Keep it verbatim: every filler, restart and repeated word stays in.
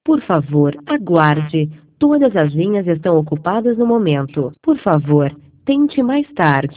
Por favor, aguarde. Todas as linhas estão ocupadas no momento. Por favor, tente mais tarde.